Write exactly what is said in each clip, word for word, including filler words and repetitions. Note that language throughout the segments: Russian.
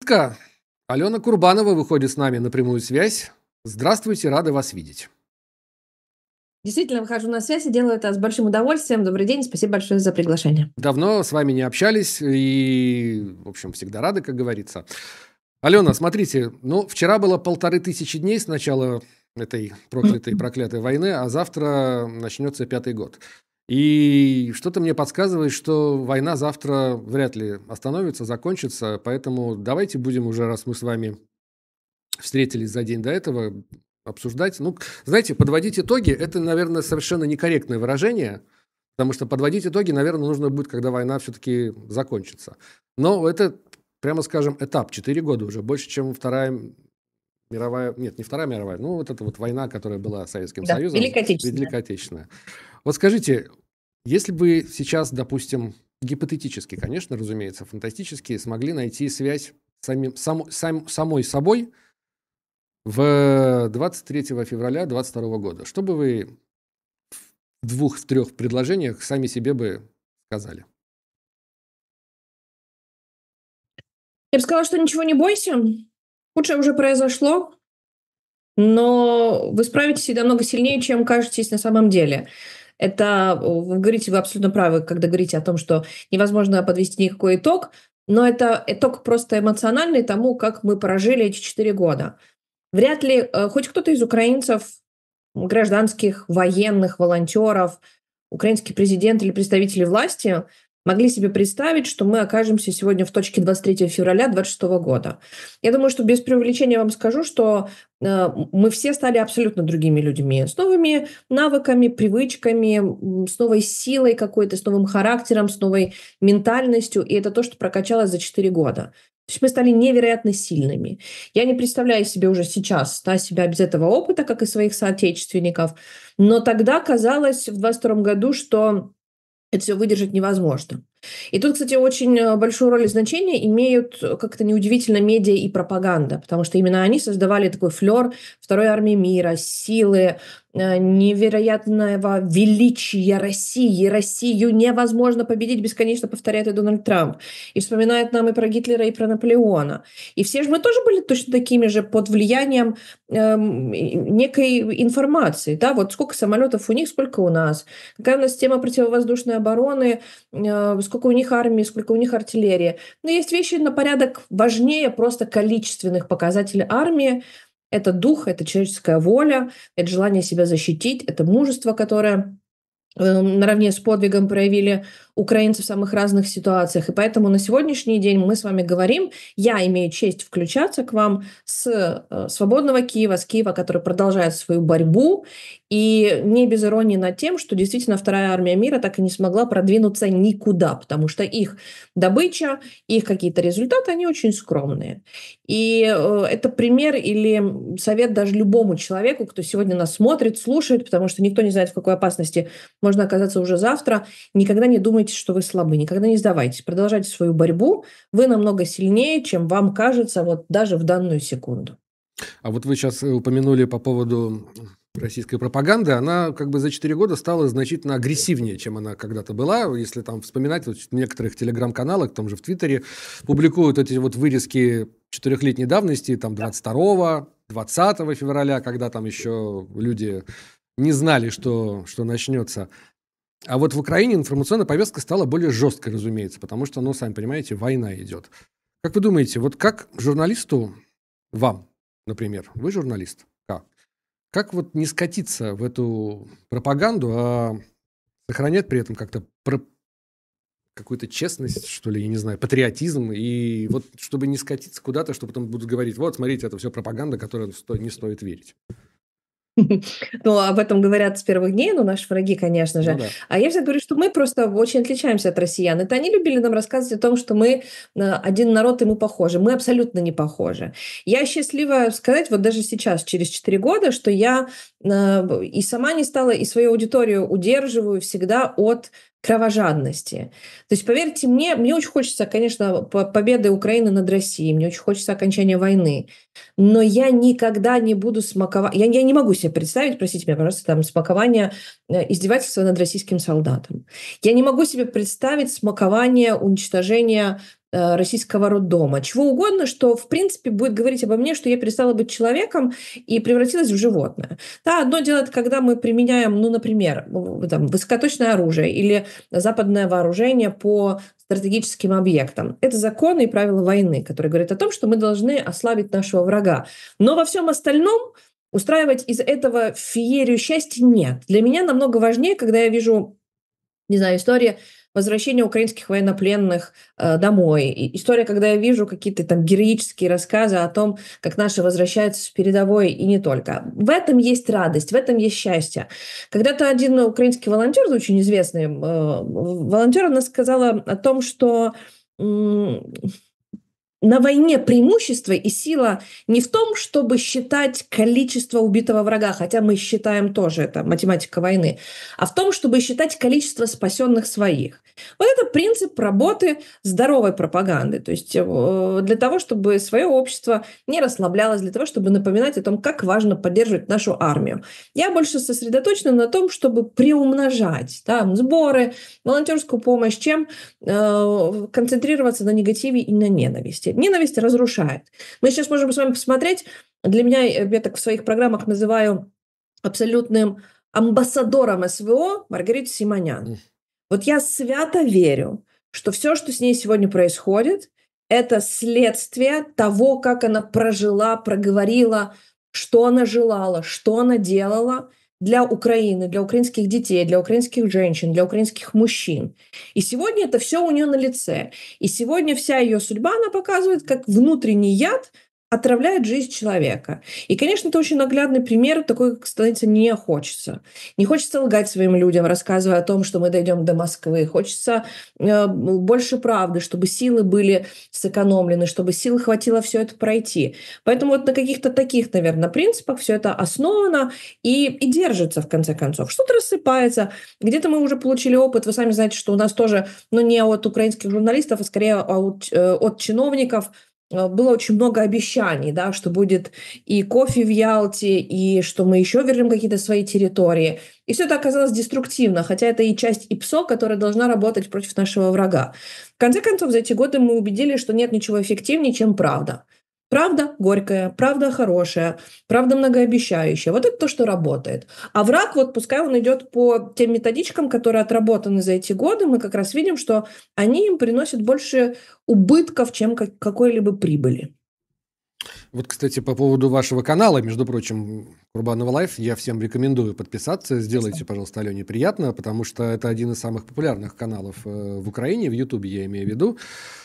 Журналистка Алена Курбанова выходит с нами на прямую связь. Здравствуйте, рады вас видеть. Действительно, выхожу на связь и делаю это с большим удовольствием. Добрый день, спасибо большое за приглашение. Давно с вами не общались и, в общем, всегда рады, как говорится. Алена, смотрите, ну, вчера было полторы тысячи дней с начала этой проклятой, проклятой войны, а завтра начнется пятый год. И что-то мне подсказывает, что война завтра вряд ли остановится, закончится, поэтому давайте будем уже, раз мы с вами встретились за день до этого, обсуждать. Ну, знаете, подводить итоги – это, наверное, совершенно некорректное выражение, потому что подводить итоги, наверное, нужно будет, когда война все-таки закончится. Но это, прямо скажем, этап. Четыре года уже, больше, чем Вторая мировая... Нет, не Вторая мировая, ну, вот эта вот война, которая была с Советским Да, Союзом. Великая Отечественная. Великая Отечественная. Вот скажите, если бы сейчас, допустим, гипотетически, конечно, разумеется, фантастически, смогли найти связь с самим, сам, сам, самой собой в двадцать третьего февраля двадцать второго года, что бы вы в двух-трех предложениях сами себе бы сказали? Я бы сказала, что ничего не бойся. Худшее уже произошло, но вы справитесь всегда много сильнее, чем кажетесь на самом деле. Это, вы говорите, вы абсолютно правы, когда говорите о том, что невозможно подвести никакой итог, но это итог просто эмоциональный тому, как мы прожили эти четыре года. Вряд ли э, хоть кто-то из украинцев, гражданских, военных, волонтеров, украинский президент или представители власти могли себе представить, что мы окажемся сегодня в точке двадцать третьего февраля двадцать шестого года. Я думаю, что без преувеличения вам скажу, что э, мы все стали абсолютно другими людьми, с новыми навыками, привычками, с новой силой какой-то, с новым характером, с новой ментальностью, и это то, что прокачалось за четыре года. То есть мы стали невероятно сильными. Я не представляю себе уже сейчас да, себя без этого опыта, как и своих соотечественников, но тогда казалось в двадцать втором году, что это все выдержать невозможно. И тут, кстати, очень большую роль и значение имеют, как-то неудивительно, медиа и пропаганда, потому что именно они создавали такой флер Второй армии мира, силы, невероятного величия России. Россию невозможно победить, бесконечно повторяет и Дональд Трамп. И вспоминает нам и про Гитлера, и про Наполеона. И все же мы тоже были точно такими же под влиянием э, некой информации. Да? Вот сколько самолетов у них, сколько у нас. Какая у нас система противовоздушной обороны, э, сколько у них армии, сколько у них артиллерии. Но есть вещи на порядок важнее просто количественных показателей армии. Это дух, это человеческая воля, это желание себя защитить, это мужество, которое э, наравне с подвигом проявили украинцы в самых разных ситуациях. И поэтому на сегодняшний день мы с вами говорим, я имею честь включаться к вам с э, свободного Киева, с Киева, который продолжает свою борьбу, и не без иронии над тем, что действительно Вторая армия мира так и не смогла продвинуться никуда, потому что их добыча, их какие-то результаты, они очень скромные. И э, это пример или совет даже любому человеку, кто сегодня нас смотрит, слушает, потому что никто не знает, в какой опасности можно оказаться уже завтра. Никогда не думайте, что вы слабы, никогда не сдавайтесь, продолжайте свою борьбу. Вы намного сильнее, чем вам кажется вот даже в данную секунду. А вот вы сейчас упомянули по поводу российской пропаганды, она как бы за четыре года стала значительно агрессивнее, чем она когда-то была. Если там вспоминать, вот в некоторых телеграм-каналах, в том же в Твиттере, публикуют эти вот вырезки четырехлетней давности, там двадцать второго, двадцатого февраля, когда там еще люди не знали, что, что начнется. А вот в Украине информационная повестка стала более жесткой, разумеется, потому что, ну, сами понимаете, война идет. Как вы думаете, вот как журналисту, вам, например, вы журналист, как? Как вот не скатиться в эту пропаганду, а сохранять при этом как-то про... какую-то честность, что ли, я не знаю, патриотизм, и вот чтобы не скатиться куда-то, что потом будут говорить, вот, смотрите, это все пропаганда, которой не стоит верить. Ну, об этом говорят с первых дней, ну, наши враги, конечно же. Ну да. А я всегда говорю, что мы просто очень отличаемся от россиян. Это они любили нам рассказывать о том, что мы э, один народ, и мы похожи. Мы абсолютно не похожи. Я счастлива сказать, вот даже сейчас, через четыре года, что я э, и сама не стала, и свою аудиторию удерживаю всегда от кровожадности. То есть, поверьте мне, мне очень хочется, конечно, победы Украины над Россией, мне очень хочется окончания войны, но я никогда не буду смаковать, я, я не могу себе представить, простите меня, пожалуйста, там, смакование э, издевательства над российским солдатом. Я не могу себе представить смакование уничтожения э, российского роддома, чего угодно, что, в принципе, будет говорить обо мне, что я перестала быть человеком и превратилась в животное. Да, одно дело, это когда мы применяем, ну, например, там, высокоточное оружие или западное вооружение по стратегическим объектам. Это законы и правила войны, которые говорят о том, что мы должны ослабить нашего врага. Но во всем остальном устраивать из этого феерию счастья нет. Для меня намного важнее, когда я вижу, не знаю, история возвращения украинских военнопленных э, домой. И история, когда я вижу какие-то там героические рассказы о том, как наши возвращаются с передовой и не только. В этом есть радость, в этом есть счастье. Когда-то один украинский волонтер, очень известный э, волонтер, она сказала о том, что м- на войне преимущество и сила не в том, чтобы считать количество убитого врага, хотя мы считаем тоже, это математика войны, а в том, чтобы считать количество спасенных своих. Вот это принцип работы здоровой пропаганды. То есть для того, чтобы свое общество не расслаблялось, для того, чтобы напоминать о том, как важно поддерживать нашу армию. Я больше сосредоточена на том, чтобы приумножать да, сборы, волонтерскую помощь, чем э, концентрироваться на негативе и на ненависти. Ненависть разрушает. Мы сейчас можем с вами посмотреть, для меня, я так в своих программах называю абсолютным амбассадором СВО Маргариту Симонян. Вот я свято верю, что все, что с ней сегодня происходит, это следствие того, как она прожила, проговорила, что она желала, что она делала для Украины, для украинских детей, для украинских женщин, для украинских мужчин. И сегодня это все у нее на лице. И сегодня вся ее судьба, она показывает, как внутренний яд отравляет жизнь человека. И, конечно, это очень наглядный пример, такой, как становиться не хочется. Не хочется лгать своим людям, рассказывая о том, что мы дойдем до Москвы. Хочется э, больше правды, чтобы силы были сэкономлены, чтобы сил хватило все это пройти. Поэтому вот на каких-то таких, наверное, принципах все это основано и, и держится, в конце концов. Что-то рассыпается. Где-то мы уже получили опыт. Вы сами знаете, что у нас тоже, ну, не от украинских журналистов, а скорее от, э, от чиновников, было очень много обещаний, да, что будет и кофе в Ялте, и что мы еще вернем какие-то свои территории. И все это оказалось деструктивно, хотя это и часть ИПСО, которая должна работать против нашего врага. В конце концов, за эти годы мы убедились, что нет ничего эффективнее, чем правда. Правда горькая, правда хорошая, правда многообещающая. Вот это то, что работает. А враг, вот пускай он идет по тем методичкам, которые отработаны за эти годы, мы как раз видим, что они им приносят больше убытков, чем какой-либо прибыли. Вот, кстати, по поводу вашего канала, между прочим, Курбанова Лайф, я всем рекомендую подписаться. Сделайте, пожалуйста, Алене приятно, потому что это один из самых популярных каналов в Украине, в Ютубе я имею в виду.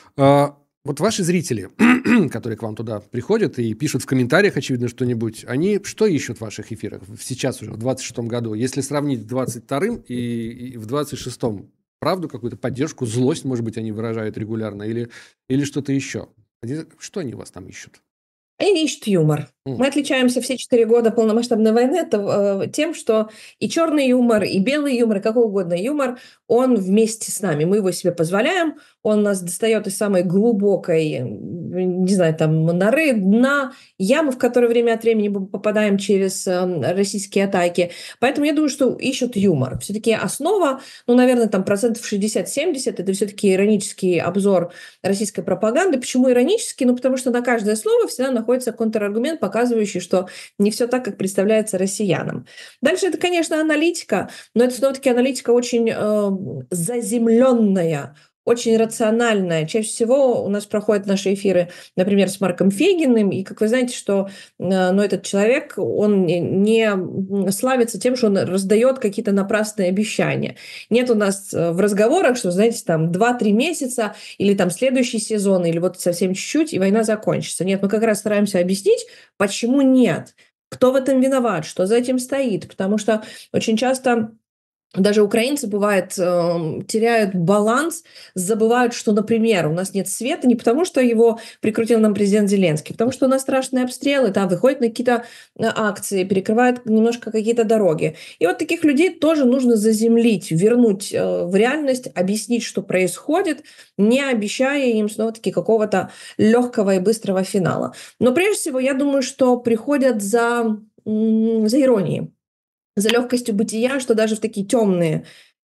Вот ваши зрители, которые к вам туда приходят и пишут в комментариях, очевидно, что-нибудь, они что ищут в ваших эфирах сейчас уже, в двадцать шестом году? Если сравнить в двадцать втором и, и в двадцать шестом, правду, какую-то поддержку, злость, может быть, они выражают регулярно или, или что-то еще? Что они у вас там ищут? Они ищут юмор. Mm. Мы отличаемся все четыре года полномасштабной войны это, э, тем, что и черный юмор, и белый юмор, и какой угодно юмор, он вместе с нами. Мы его себе позволяем, он нас достает из самой глубокой, не знаю, там, норы, дна, ямы, в которые время от времени мы попадаем через э, российские атаки. Поэтому я думаю, что ищут юмор. Все-таки основа, ну, наверное, там процентов шестьдесят-семьдесят, это все-таки иронический обзор российской пропаганды. Почему иронический? Ну, потому что на каждое слово всегда находится контраргумент, показывающий, что не все так, как представляется россиянам. Дальше это, конечно, аналитика, но это снова-таки аналитика очень э, заземленная, очень рациональная. Чаще всего у нас проходят наши эфиры, например, с Марком Фегиным, и, как вы знаете, что э, ну, этот человек, он не, не славится тем, что он раздает какие-то напрасные обещания. Нет у нас в разговорах, что, знаете, там два-три месяца, или там следующий сезон, или вот совсем чуть-чуть, и война закончится. Нет, мы как раз стараемся объяснить, почему нет, кто в этом виноват, что за этим стоит, потому что очень часто даже украинцы, бывает, э, теряют баланс, забывают, что, например, у нас нет света не потому, что его прикрутил нам президент Зеленский, а потому что у нас страшные обстрелы, там выходят на какие-то акции, перекрывают немножко какие-то дороги. И вот таких людей тоже нужно заземлить, вернуть э, в реальность, объяснить, что происходит, не обещая им снова-таки какого-то легкого и быстрого финала. Но прежде всего, я думаю, что приходят за, м- за иронией, за легкостью бытия, что даже в такие темные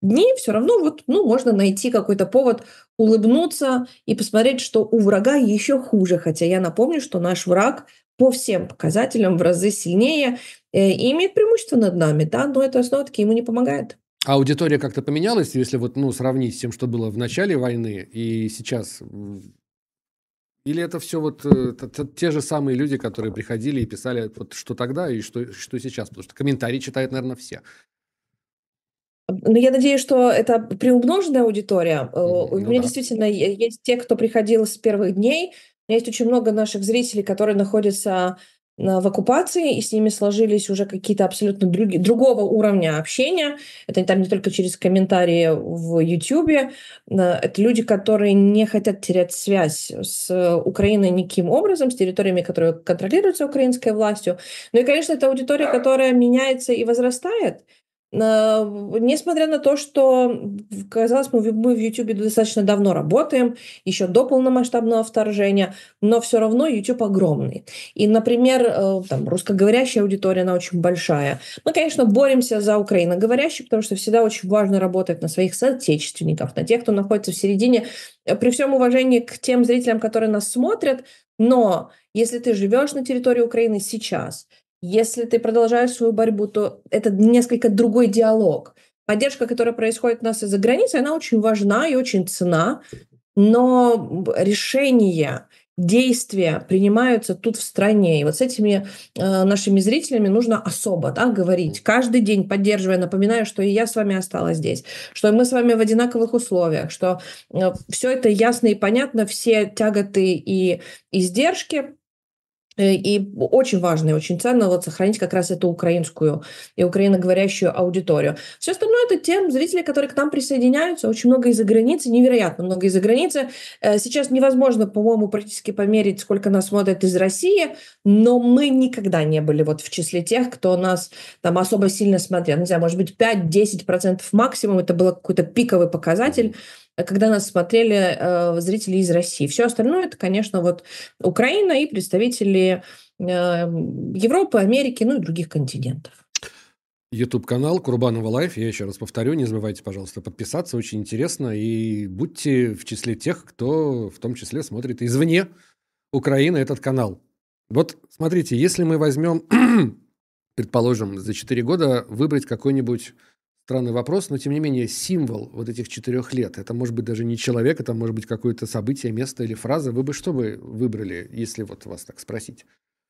дни, все равно вот, ну, можно найти какой-то повод улыбнуться и посмотреть, что у врага еще хуже. Хотя я напомню, что наш враг по всем показателям в разы сильнее э, и имеет преимущество над нами, да, но это снова-таки ему не помогает. А аудитория как-то поменялась, если вот, ну, сравнить с тем, что было в начале войны и сейчас? М, Или это все вот э, т- т- те же самые люди, которые приходили и писали вот что тогда и что, что сейчас? Потому что комментарии читают, наверное, все. Но я надеюсь, что это приумноженная аудитория. Э, У Мгм. Ну меня да. действительно е- есть те, кто приходил с первых дней. У меня есть очень много наших зрителей, которые находятся на- в оккупации, и с ними сложились уже какие-то абсолютно други- другого уровня общения. Это там не только через комментарии в Ютьюбе. Это люди, которые не хотят терять связь с Украиной никаким образом, с территориями, которые контролируются украинской властью. Ну и, конечно, это аудитория, которая меняется и возрастает. На Несмотря на то, что, в казалось бы, мы в "Ютубе" достаточно давно работаем, еще до полномасштабного вторжения, но все равно YouTube огромный. И, например, э, там русскоговорящая аудитория, она очень большая. Мы, конечно, боремся за украиноговорящих, потому что всегда очень важно работать на своих соотечественников, на тех, кто находится в середине. Э, При всем уважении к тем зрителям, которые нас смотрят, но если ты живешь на территории Украины сейчас, если ты продолжаешь свою борьбу, то это несколько другой диалог. Поддержка, которая происходит у нас из-за границы, она очень важна и очень ценна, но б- решения, действия принимаются тут в стране. И вот с этими э, нашими зрителями нужно особо, да, говорить. Каждый день поддерживая, напоминаю, что и я с вами осталась здесь, что мы с вами в одинаковых условиях, что все это ясно и понятно, все тяготы и издержки. Э, И очень важно и очень ценно вот сохранить как раз эту украинскую и украиноговорящую аудиторию. Все остальное — это те зрители, которые к нам присоединяются. Очень много из-за границы, невероятно много из-за границы. Э, Сейчас невозможно, по-моему, практически померить, сколько нас смотрят из России, но мы никогда не были вот в числе тех, кто нас там особо сильно смотрел. Не знаю, может быть, пять-десять процентов максимум. Это был какой-то пиковый показатель, э, когда нас смотрели э, зрители из России. Все остальное — это, конечно, вот Украина и представители э, Европы, Америки, ну и других континентов. YouTube-канал Курбанова Лайф. Я еще раз повторю, не забывайте, пожалуйста, подписаться. Очень интересно. И будьте в числе тех, кто в том числе смотрит извне Украины этот канал. Вот смотрите, если мы возьмем, предположим, за четыре года выбрать какой-нибудь странный вопрос, но тем не менее символ вот этих четырех лет, это может быть даже не человек, это может быть какое-то событие, место или фраза, вы бы что бы выбрали, если вот вас так спросить?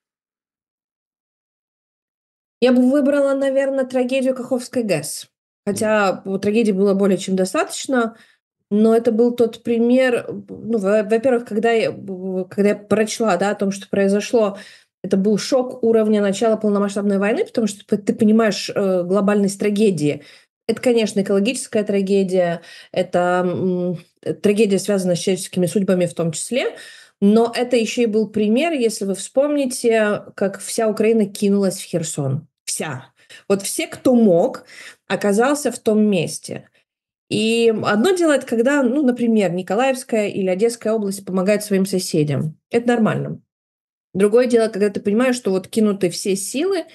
Я бы выбрала, наверное, трагедию Каховской ГЭС. М. Хотя ну, трагедий было более чем достаточно, но это был тот пример, ну, во- во-первых, когда я, б- когда я прочла, да, о том, что произошло, это был шок уровня начала полномасштабной войны, потому что п- ты понимаешь э, глобальность трагедии. Это, конечно, экологическая трагедия, это м, э, трагедия, связанная с человеческими судьбами в том числе, но это еще и был пример, если вы вспомните, как вся Украина кинулась в Херсон. Вся. Вот все, кто мог, оказался в том месте. И одно дело — это когда, ну, например, Николаевская или Одесская область помогают своим соседям. Это нормально. Другое дело, когда ты понимаешь, что вот кинуты все силы,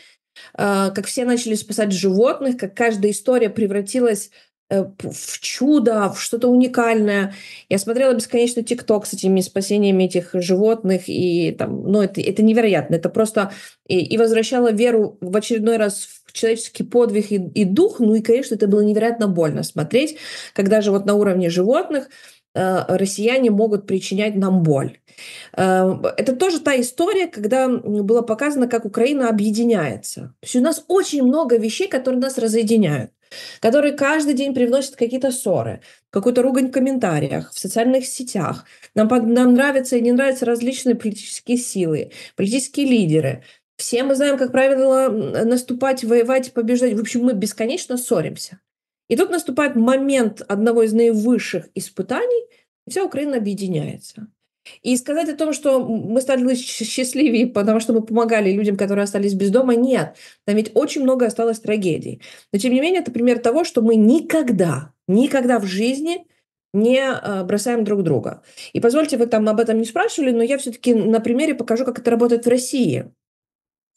а, как все начали спасать животных, как каждая история превратилась э, п- в чудо, в что-то уникальное. Я смотрела бесконечно ТикТок с этими спасениями этих животных, и там, ну, это, это невероятно. Это просто и, и возвращало веру в очередной раз в человеческий подвиг и, и дух. Ну и, конечно, это было невероятно больно смотреть, когда же вот на уровне животных э, россияне могут причинять нам боль. Э, Это тоже та история, когда было показано, как Украина объединяется. То есть у нас очень много вещей, которые нас разъединяют, которые каждый день привносят какие-то ссоры, какую-то ругань в комментариях, в социальных сетях. Нам, под- нам нравятся и не нравятся различные политические силы, политические лидеры. Все мы знаем, как правило, м, наступать, воевать, побеждать. В общем, мы бесконечно ссоримся. И тут наступает момент одного из наивысших испытаний, и вся Украина объединяется. И сказать о том, что мы стали щ счастливее, потому что мы помогали людям, которые остались без дома — нет. Там ведь очень много осталось трагедий. Но тем не менее, это пример того, что мы никогда, никогда в жизни не, а, бросаем друг друга. И позвольте, вы там об этом не спрашивали, но я все таки на примере покажу, как это работает в России.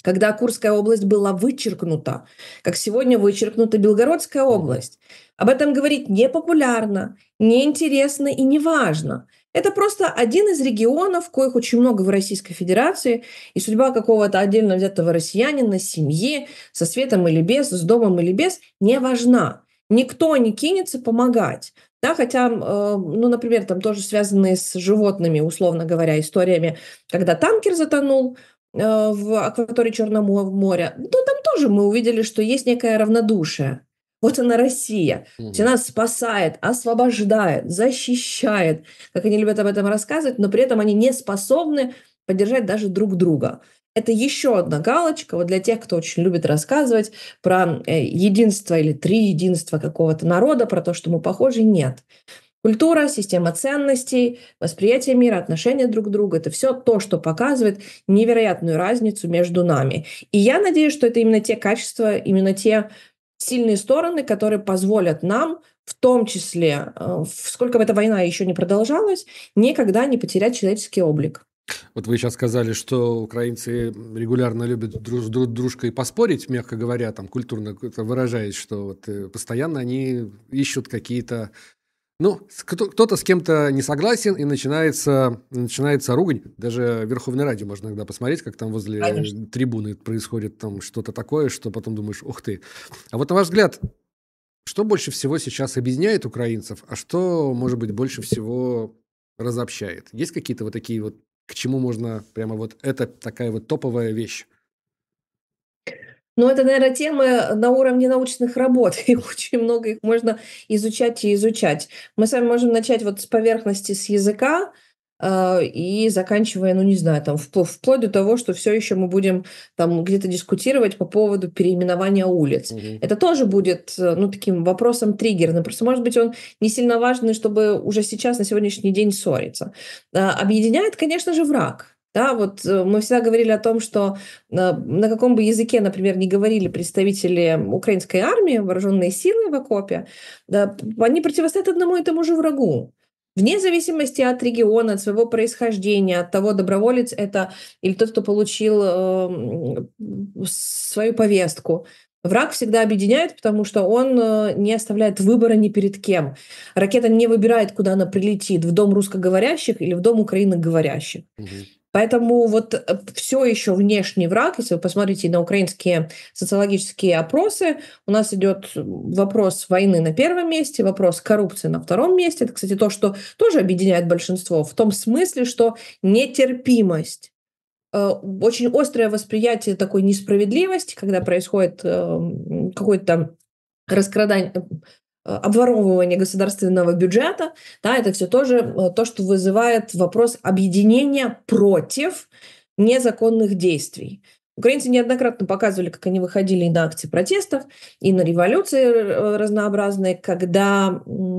когда Курская область была вычеркнута, как сегодня вычеркнута Белгородская область. Об этом говорить непопулярно, неинтересно и неважно. Это просто один из регионов, коих очень много в Российской Федерации, и судьба какого-то отдельно взятого россиянина, семьи, со светом или без, с домом или без, не важна. Никто не кинется помогать. Да, хотя, э, ну, например, там тоже связанные с животными, условно говоря, историями, когда танкер затонул э, в акватории Черного моря, то там тоже мы увидели, что есть некое равнодушие. Вот она Россия. То есть Мгм. она спасает, освобождает, защищает, как они любят об этом рассказывать, но при этом они не способны поддержать даже друг друга. Это еще одна галочка вот для тех, кто очень любит рассказывать про э, единство или три единства какого-то народа, про то, что мы похожи. Нет. Культура, система ценностей, восприятие мира, отношения друг к другу — это все то, что показывает невероятную разницу между нами. И я надеюсь, что это именно те качества, именно те сильные стороны, которые позволят нам, в том числе, э, в- сколько бы эта война еще не продолжалась, никогда не потерять человеческий облик. Вот вы сейчас сказали, что украинцы регулярно любят друг с друг дружкой поспорить, мягко говоря, там культурно это выражаясь, что вот э, постоянно они ищут какие-то, ну, с- кто- кто-то с кем-то не согласен, и начинается, начинается ругань. Даже в Верховной Раде можно иногда посмотреть, как там возле Конечно. трибуны происходит там что-то такое, что потом думаешь, ух ты. А вот на ваш взгляд, что больше всего сейчас объединяет украинцев, а что, может быть, больше всего разобщает? Есть какие-то вот такие вот, к чему можно прямо вот это такая вот топовая вещь? Но это, наверное, темы на уровне научных работ, и очень много их можно изучать и изучать. Мы с вами можем начать вот с поверхности, с языка, а, и заканчивая, ну, не знаю, там, впл- вплоть до того, что все еще мы будем там где-то дискутировать по поводу переименования улиц. Мгм. Это тоже будет, э, ну, таким вопросом триггерным. Просто, может быть, он не сильно важный, чтобы уже сейчас, на сегодняшний день ссориться. А, Объединяет, конечно же, враг. Да, вот э, мы всегда говорили о том, что на на каком бы языке, например, не говорили представители украинской армии, вооруженные силы в окопе, да, п они противостоят одному и тому же врагу. Вне зависимости от региона, от своего происхождения, от того, доброволец это или тот, кто получил, эм, свою повестку. Враг всегда объединяет, потому что он, э, не оставляет выбора ни перед кем. Ракета не выбирает, куда она прилетит: в дом русскоговорящих или в дом украиноговорящих. Мгм. Поэтому вот все еще внешний враг, если вы посмотрите на украинские социологические опросы, у нас идет вопрос войны на первом месте, вопрос коррупции на втором месте. Это, кстати, то, что тоже объединяет большинство, в том смысле, что нетерпимость, э, очень острое восприятие такой несправедливости, когда происходит эм, какое-то раскрадание, э, обворовывание государственного бюджета, да, это все тоже э, то, что вызывает вопрос объединения против незаконных действий. Украинцы неоднократно показывали, как они выходили и на акции протестов, и на революции э, разнообразные, когда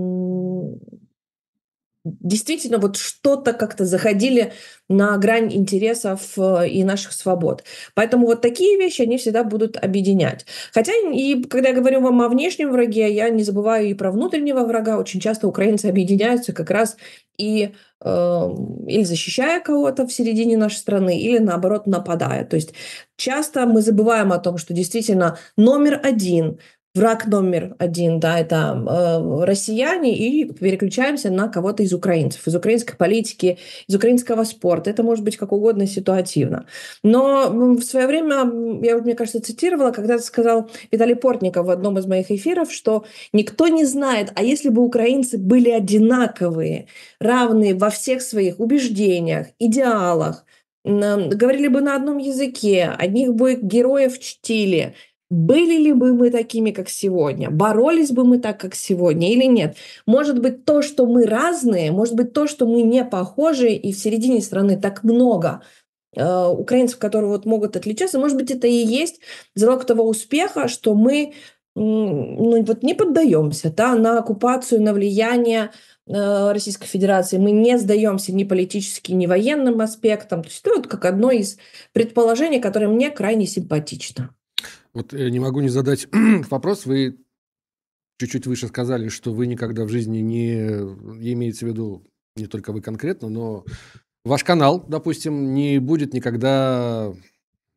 м, действительно вот что-то как-то заходили на грань интересов э, и наших свобод. Поэтому вот такие вещи, они всегда будут объединять. Хотя и когда я говорю вам о внешнем враге, я не забываю и про внутреннего врага. Очень часто украинцы объединяются как раз и э, или защищая кого-то в середине нашей страны, или наоборот нападая. То есть часто мы забываем о том, что действительно номер один, враг номер один, да, это э, россияне, и переключаемся на кого-то из украинцев, из украинской политики, из украинского спорта. Это может быть как угодно ситуативно. Но м, в свое время, м, я, мне кажется, цитировала, когда сказал Виталий Портников в одном из моих эфиров, что никто не знает, а если бы украинцы были одинаковые, равные во всех своих убеждениях, идеалах, м, говорили бы на одном языке, одних бы героев чтили, были ли бы мы такими, как сегодня? Боролись бы мы так, как сегодня, или нет? Может быть, то, что мы разные, может быть, то, что мы не похожи, и в середине страны так много э, украинцев, которые вот могут отличаться, может быть, это и есть залог того успеха, что мы м, ну, вот не поддаемся, да, на оккупацию, на влияние э, Российской Федерации. Мы не сдаемся ни политически, ни военным аспектам. То есть это вот как одно из предположений, которое мне крайне симпатично. Вот э, не могу не задать вопрос. Вы чуть-чуть выше сказали, что вы никогда в жизни не, имеется в виду не только вы конкретно, но ваш канал, допустим, не будет никогда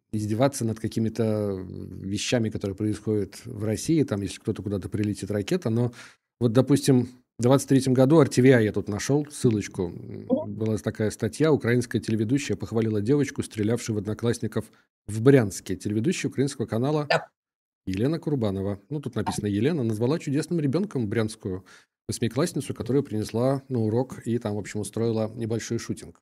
издеваться над какими-то вещами, которые происходят в России, там, если кто-то куда-то прилетит ракета, но вот, допустим, в двадцать третьем году эр ти ви ай я тут нашел ссылочку. Была такая статья, украинская телеведущая похвалила девочку, стрелявшую в одноклассников в Брянске. Телеведущая украинского канала Да. Елена Курбанова. Ну, тут написано Елена, назвала чудесным ребенком брянскую восьмиклассницу, которая принесла на урок и там, в общем, устроила небольшой шутинг.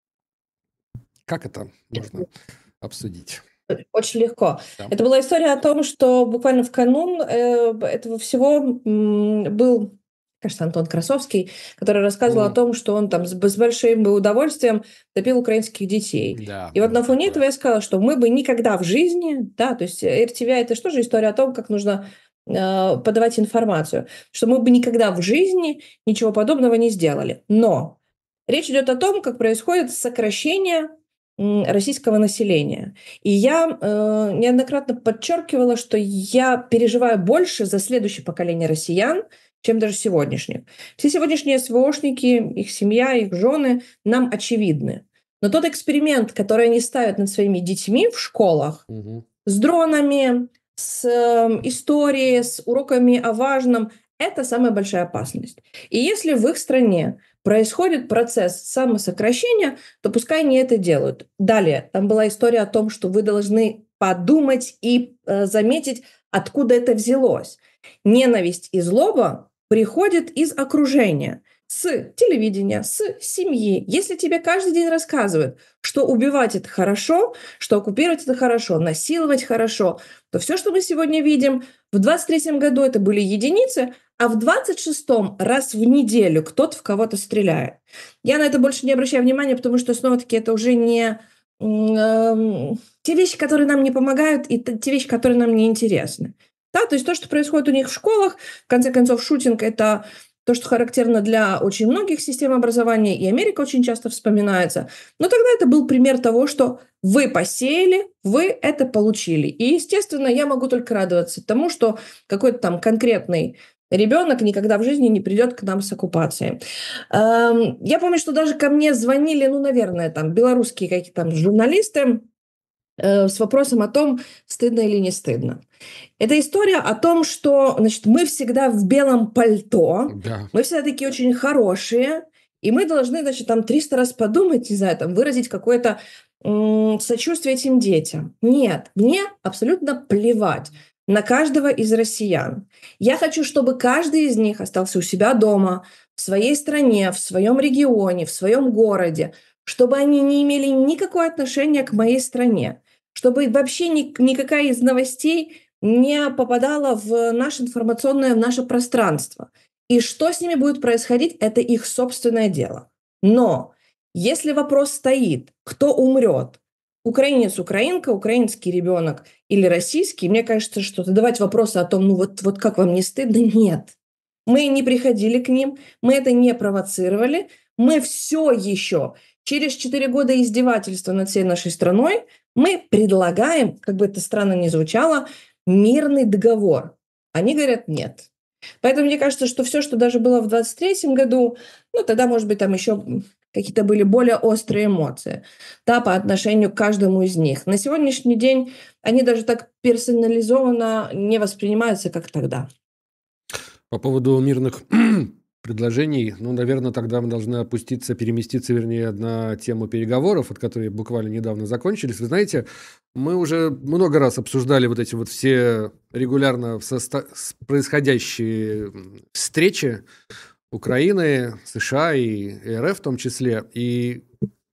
Как это можно обсудить? Очень легко. Да. Это была история о том, что буквально в канун э, этого всего м, был, кажется, Антон Красовский, который рассказывал М. о том, что он там с, с большим бы удовольствием топил украинских детей. Да, И вот было на фоне такое. этого я сказала, что мы бы никогда в жизни, да, то есть эр ти ви ай это что же история о том, как нужно э, подавать информацию, что мы бы никогда в жизни ничего подобного не сделали. Но речь идет о том, как происходит сокращение м, российского населения. И я э, неоднократно подчеркивала, что я переживаю больше за следующее поколение россиян, чем даже сегодняшних. Все сегодняшние эс вэ ошники, их семья, их жены нам очевидны. Но тот эксперимент, который они ставят над своими детьми в школах, Мгм. с дронами, с э, историей, с уроками о важном, это самая большая опасность. И если в их стране происходит процесс самосокращения, то пускай они это делают. Далее, там была история о том, что вы должны подумать и э, заметить, откуда это взялось. Ненависть и злоба приходят из окружения, с телевидения, с семьи. Если тебе каждый день рассказывают, что убивать это хорошо, что оккупировать это хорошо, насиловать хорошо, то все, что мы сегодня видим, в двадцать третьем году это были единицы, а в двадцать шестом раз в неделю кто-то в кого-то стреляет. Я на это больше не обращаю внимания, потому что, снова-таки, это уже не м, те вещи, которые нам не помогают, и те вещи, которые нам не интересны. Да, то есть то, что происходит у них в школах, в конце концов, шутинг – это то, что характерно для очень многих систем образования, и Америка очень часто вспоминается. Но тогда это был пример того, что вы посеяли, вы это получили. И, естественно, я могу только радоваться тому, что какой-то там конкретный ребенок никогда в жизни не придет к нам с оккупацией. Эм, Я помню, что даже ко мне звонили, ну, наверное, там белорусские какие-то там журналисты э, с вопросом о том, стыдно или не стыдно. Это история о том, что, значит, мы всегда в белом пальто, Да. мы всегда такие очень хорошие, и мы должны, значит, там триста раз подумать, не знаю, там выразить какое-то м, сочувствие этим детям. Нет, мне абсолютно плевать на каждого из россиян. Я хочу, чтобы каждый из них остался у себя дома, в своей стране, в своем регионе, в своем городе, чтобы они не имели никакого отношения к моей стране, чтобы вообще ни, никакая из новостей не попадала в наше информационное, в наше пространство. И что с ними будет происходить, это их собственное дело. Но если вопрос стоит, кто умрет, украинец, украинка, украинский ребенок или российский, мне кажется, что задавать вопросы о том, ну вот, вот как вам не стыдно, нет. Мы не приходили к ним, мы это не провоцировали, мы все еще через четыре года издевательства над всей нашей страной мы предлагаем, как бы это странно ни звучало, мирный договор. Они говорят нет. Поэтому мне кажется, что все, что даже было в двадцать третьем году, ну тогда, может быть, там еще какие-то были более острые эмоции, да, по отношению к каждому из них. На сегодняшний день они даже так персонализованно не воспринимаются, как тогда. По поводу мирных предложений, ну, наверное, тогда мы должны опуститься, переместиться, вернее, на тему переговоров, от которой буквально недавно закончились. Вы знаете, мы уже много раз обсуждали вот эти вот все регулярно состо- с- происходящие м, встречи Украины, США и эр эф в том числе, и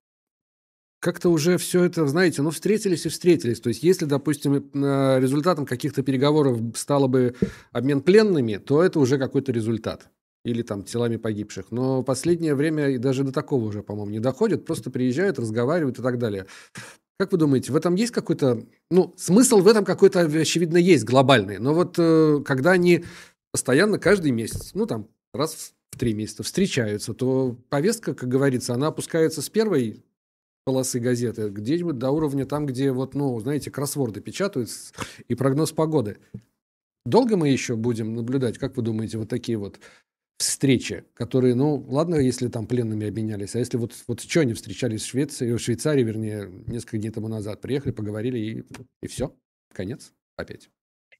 как-то уже все это, знаете, ну, встретились и встретились. То есть, если, допустим, э, результатом каких-то переговоров стало бы обмен пленными, то это уже какой-то результат. Или там телами погибших. Но в последнее время и даже до такого уже, по-моему, не доходит. Просто приезжают, разговаривают и так далее. Как вы думаете, в этом есть какой-то... Ну, смысл в этом какой-то, очевидно, есть глобальный. Но вот э, когда они постоянно каждый месяц, ну, там, раз в три месяца встречаются, то повестка, как говорится, она опускается с первой полосы газеты, где-нибудь до уровня там, где вот, ну, знаете, кроссворды печатают с- и прогноз погоды. Долго мы еще будем наблюдать, как вы думаете, вот такие вот встречи, которые, ну, ладно, если там пленными обменялись, а если вот, вот что они встречались в Швеции, в Швейцарии, вернее, несколько дней тому назад, приехали, поговорили, и, и все, конец опять.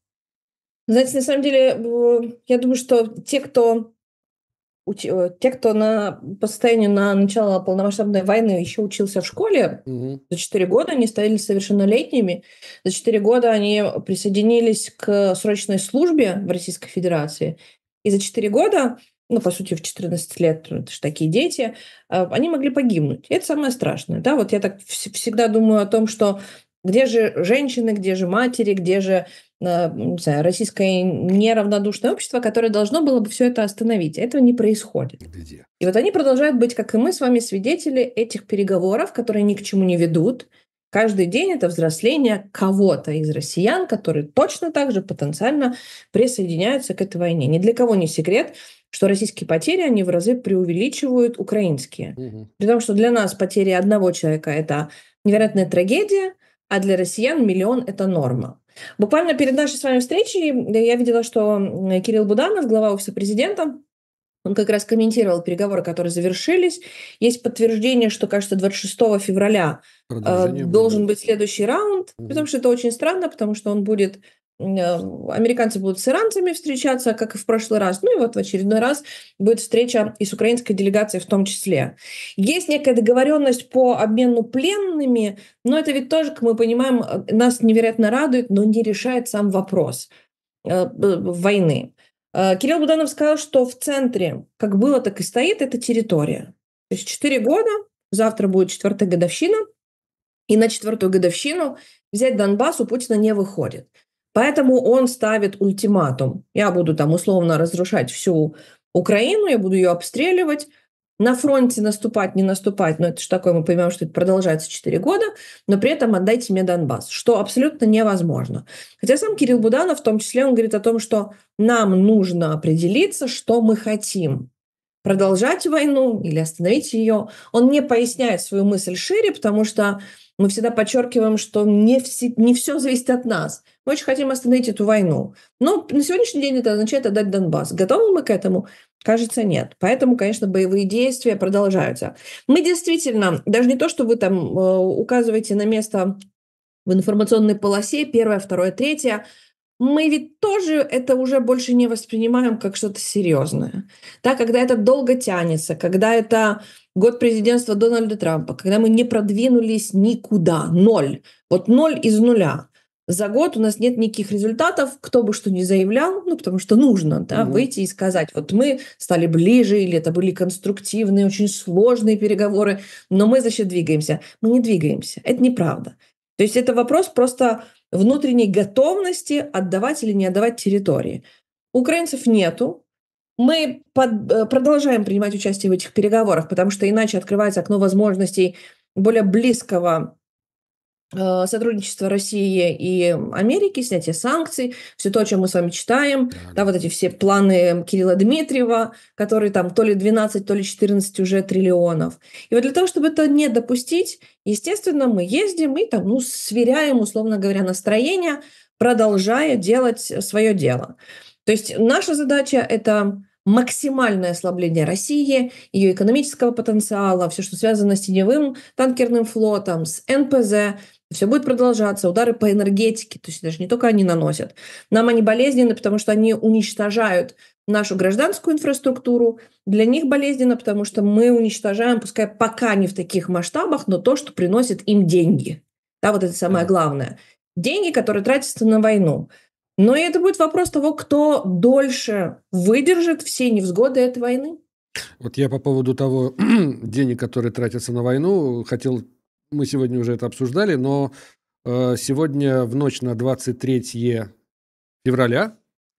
Знаете, на самом деле, э, я думаю, что те, кто Уч- э, те, кто на, по состоянию на начало полномасштабной войны еще учился в школе, Угу. за четыре года они стали совершеннолетними. За четыре года они присоединились к срочной службе в Российской Федерации. И за четыре года, ну, по сути, в четырнадцать лет, ну, это же такие дети, э, они могли погибнуть. И это самое страшное. Да? Вот я так вс- всегда думаю о том, что где же женщины, где же матери, где же э, не знаю, российское неравнодушное общество, которое должно было бы все это остановить. Этого не происходит. Где? И вот они продолжают быть, как и мы с вами, свидетели этих переговоров, которые ни к чему не ведут. Каждый день это взросление кого-то из россиян, которые точно так же потенциально присоединяются к этой войне. Ни для кого не секрет, что российские потери, они в разы преувеличивают украинские. Угу. При том, что для нас потери одного человека – это невероятная трагедия, а для россиян миллион – это норма. Буквально перед нашей с вами встречей я видела, что Кирилл Буданов, глава Офиса президента, он как раз комментировал переговоры, которые завершились. Есть подтверждение, что, кажется, двадцать шестого февраля э, должен быть следующий раунд, угу. потому что это очень странно, потому что он будет... Э, американцы будут с иранцами встречаться, как и в прошлый раз. Ну и вот в очередной раз будет встреча и с украинской делегацией в том числе. Есть некая договоренность по обмену пленными, но это ведь тоже, как мы понимаем, нас невероятно радует, но не решает сам вопрос э, войны. Кирилл Буданов сказал, что в центре, как было, так и стоит, эта территория. То есть четыре года, завтра будет четвертая годовщина, и на четвертую годовщину взять Донбасс у Путина не выходит. Поэтому он ставит ультиматум. Я буду там условно разрушать всю Украину, я буду ее обстреливать, на фронте наступать, не наступать, но это же такое, мы понимаем, что это продолжается четыре года, но при этом отдайте мне Донбасс, что абсолютно невозможно. Хотя сам Кирилл Буданов, в том числе, он говорит о том, что нам нужно определиться, что мы хотим. Продолжать войну или остановить ее. Он не поясняет свою мысль шире, потому что мы всегда подчеркиваем, что не, все, не все зависит от нас. Мы очень хотим остановить эту войну. Но на сегодняшний день это означает отдать Донбасс. Готовы мы к этому? Кажется, нет. Поэтому, конечно, боевые действия продолжаются. Мы действительно, даже не то, что вы там э, указываете на место в информационной полосе, первое, второе, третье, мы ведь тоже это уже больше не воспринимаем как что-то серьезное. Да, когда это долго тянется, когда это год президентства Дональда Трампа, когда мы не продвинулись никуда, ноль. Вот ноль из нуля. За год у нас нет никаких результатов, кто бы что ни заявлял, ну, потому что нужно, да, Мгм. выйти и сказать, вот мы стали ближе, или это были конструктивные, очень сложные переговоры, но мы, значит, двигаемся. Мы не двигаемся. Это неправда. То есть это вопрос просто внутренней готовности отдавать или не отдавать территории. Украинцев нету. Мы под, э, продолжаем принимать участие в этих переговорах, потому что иначе открывается окно возможностей более близкого э, сотрудничества России и Америки, снятие санкций, все то, о чем мы с вами читаем, Да, да, да. вот эти все планы Кирилла Дмитриева, которые там то ли двенадцать, то ли четырнадцать уже триллионов. И вот для того, чтобы это не допустить, естественно, мы ездим и там, ну, сверяем, условно говоря, настроение, продолжая делать свое дело. То есть наша задача – это максимальное ослабление России, ее экономического потенциала, все, что связано с теневым танкерным флотом, с эн пэ зэ, все будет продолжаться, удары по энергетике, то есть даже не только они наносят. Нам они болезненны, потому что они уничтожают нашу гражданскую инфраструктуру. Для них болезненно, потому что мы уничтожаем, пускай пока не в таких масштабах, но то, что приносит им деньги. Да, вот это самое Да. главное. Деньги, которые тратятся на войну. Но и это будет вопрос того, кто дольше выдержит все невзгоды этой войны. Вот я по поводу того денег, которые тратятся на войну, хотел, мы сегодня уже это обсуждали, но э, сегодня в ночь на двадцать третье февраля,